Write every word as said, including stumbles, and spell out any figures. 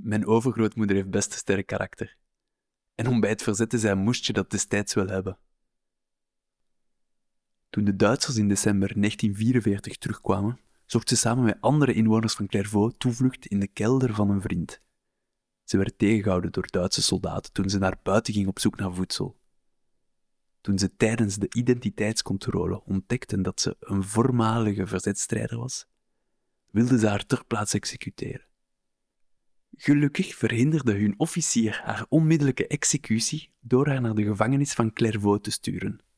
Mijn overgrootmoeder heeft best een sterk karakter. En om bij het verzet te zijn, moest je dat destijds wel hebben. Toen de Duitsers in december negentien vierenveertig terugkwamen, zocht ze samen met andere inwoners van Clairvaux toevlucht in de kelder van een vriend. Ze werd tegengehouden door Duitse soldaten toen ze naar buiten ging op zoek naar voedsel. Toen ze tijdens de identiteitscontrole ontdekten dat ze een voormalige verzetstrijder was, wilden ze haar ter plaatse executeren. Gelukkig verhinderde hun officier haar onmiddellijke executie door haar naar de gevangenis van Clairvaux te sturen.